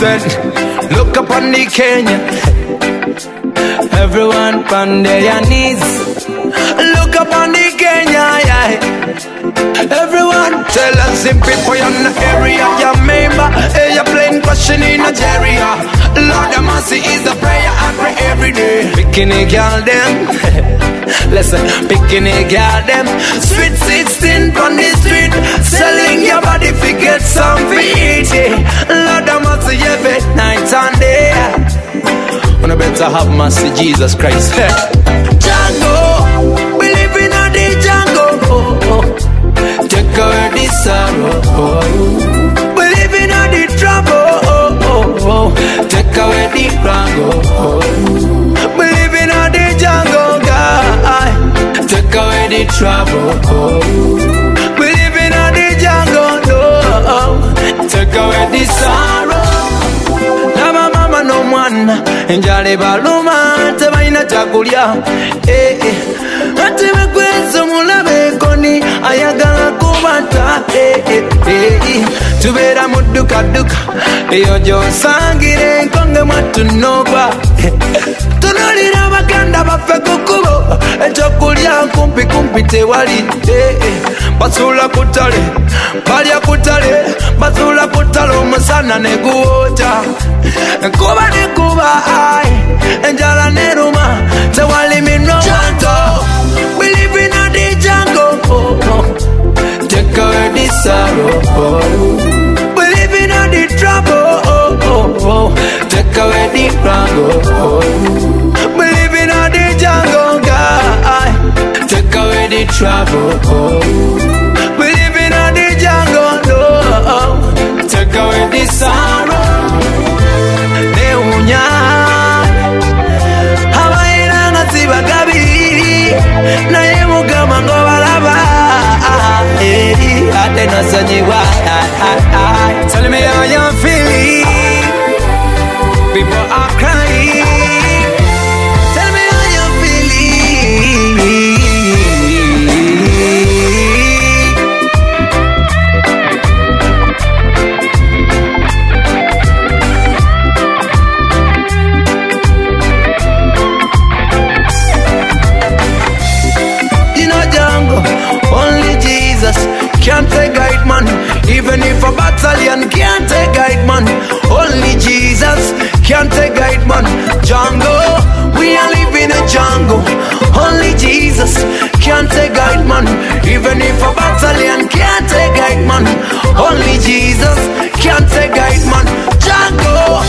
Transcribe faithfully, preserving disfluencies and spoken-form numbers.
said, look up on the Kenya. Everyone on their knees. Look up on the Kenya, yeah. Everyone tell us in people in the area, your member, airplane crashing in Nigeria. Lord of mercy is the prayer I pray every day. Picking a girl them, listen, picking a girl them. Sweet sixteen on the street, selling your body to get some feet. Lord of mercy every night and day. Wanna better have mercy, Jesus Christ. Django, we live in a the jungle. Oh, oh. Take away the sorrow. Oh. We live in a the trouble. Oh, oh, oh. Take away the wrong. Oh. We live in a the jungle, God. Take away the trouble. Oh. We live in a the jungle. No. Take away the sorrow. No man, enjale baluma, tebaina chakulya. Eh eh, ati mekwezo mulabe koni, ayagala kubata. Eh eh eh, tubera muduka duka, eyo jo sangire nkonge mwatu nogwa. Tunulira baganda bafe kukubo, echokulya kumpi kumpi tewali. Eh eh, basula kutale, balya kutale, basula kutale omusana neguota. Kuba ne kuba ai, enjala ne ruma, tewali mi no wanto. We live in a the jungle, oh, oh. Take away the sorrow, oh. We live in a the trouble, oh, oh, oh. Take away the wrong, oh. We live in a the jungle, God. Take away the trouble, oh. We live in a the jungle, no. Take away the sorrow. Neunya Hawaii ngati bagabi na yemu kama ngobalaba eh ate nasanyiwa. Tell me how you feeling. People are crying. Tell me how you feeling. Can't take guide man, even if a battalion can't take guide man. Only Jesus can't take guide man. Jungle, we are living a jungle. Only Jesus can't take guide man, even if a battalion can't take guide man. Only Jesus can't take guide man. Jungle,